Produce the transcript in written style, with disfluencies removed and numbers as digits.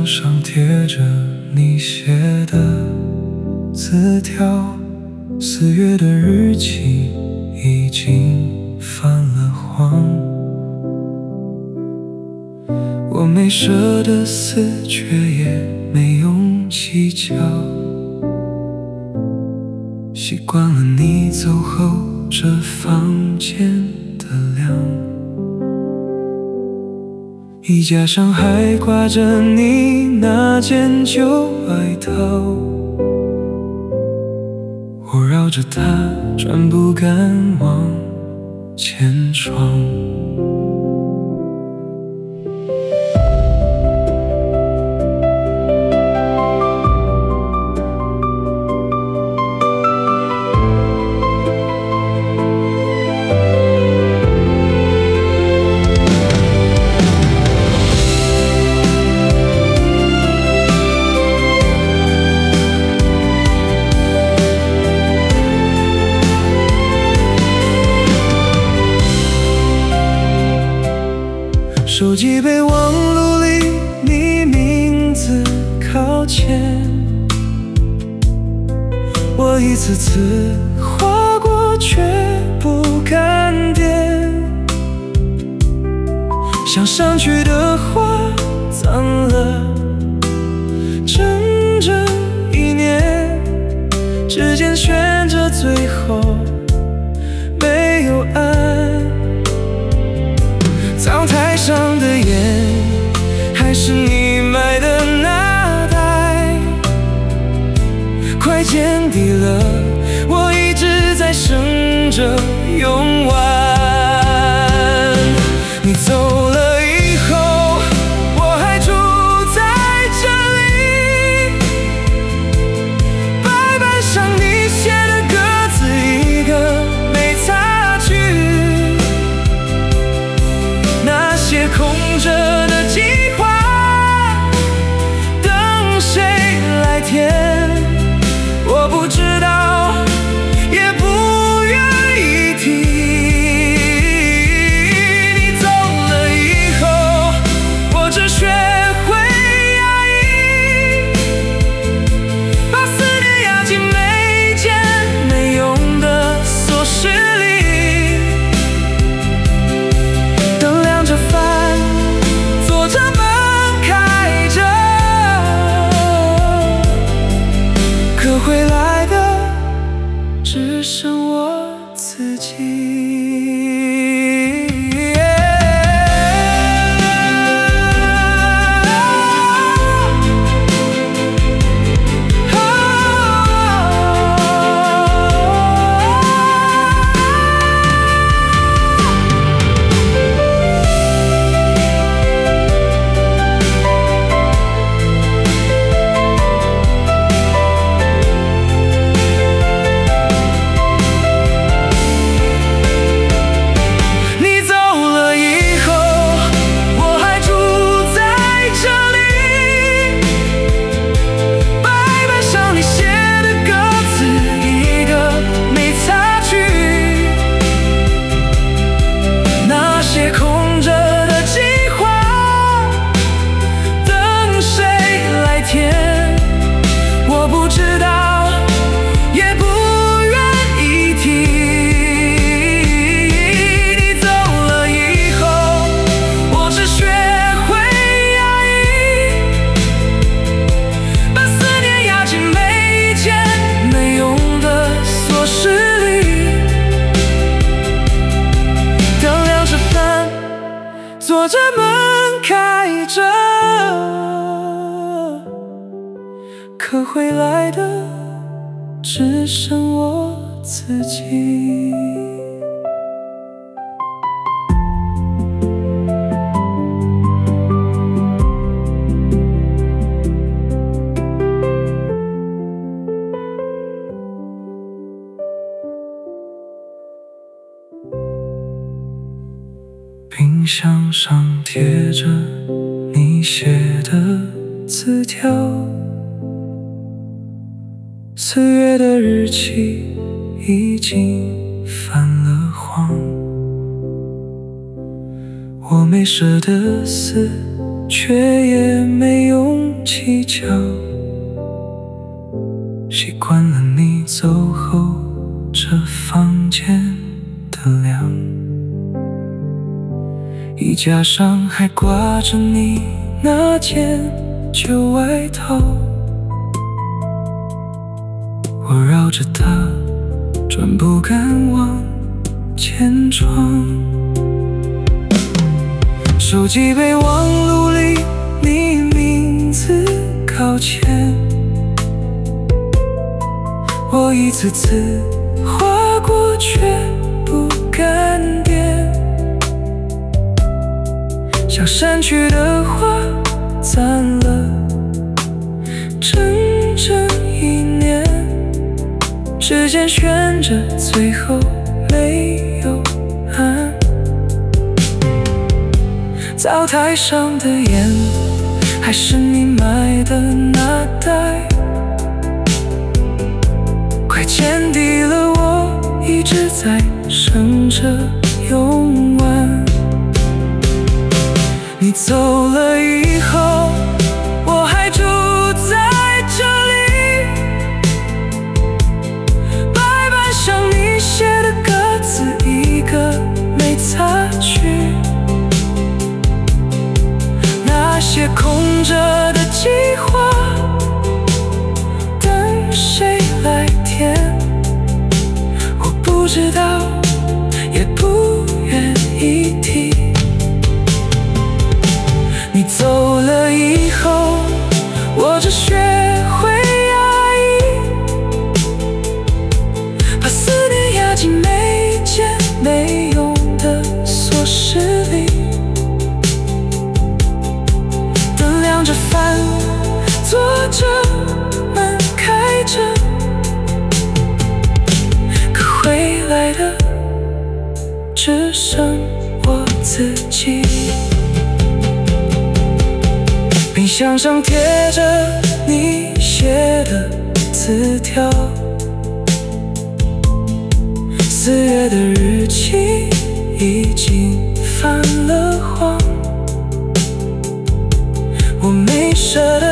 墙上贴着你写的字条，4月的日期已经泛了黄，我没舍得撕，却也没勇气敲，习惯了你走后这房间的亮，衣架上还挂着你那件旧外套，我绕着它转，不敢往前闯。手机备忘录里你名字靠前，我一次次划过却不敢点，想上去的话攒了整整1年，指尖悬着最后没有按，灶台上的烟还是你买的那袋，快见底了，我一直在省着用完。你走了以后，我还住在这里，白板上你写的歌词一个没擦去，那些空着的计划等谁来填，我不知道也不愿意提。你走了以后，我只学会压抑，把思念压进每件没用的琐事里，灯亮着饭，坐着门开着，可回来的只剩我自己。坐着门开着，可回来的只剩我自己。冰箱上贴着你写的字条，4月的日期已经泛了黄，我没舍得撕， 却也没勇气讲。习惯了你走后这房间的凉，衣架上还挂着你那件旧外套，我绕着它转，不敢往前闯。手机备忘录里你名字靠前，我一次次划过却不敢点，像删去的话攒了整整1年，指尖悬着最后没有按，灶台上的烟还是你买的那袋，快见底了，我一直在省着用完。你走了以后，我还住在这里，白板上你写的歌词一个没擦去，那些空着的计划等谁来填，我不知道也不愿意提。你走了以后，我只学会压抑，把思念压进每件没用的琐事里，灯亮着，饭做着，门开着，可回来的只剩我自己。冰箱上贴着你写的字条，4月的日期已经泛了黄，我没舍得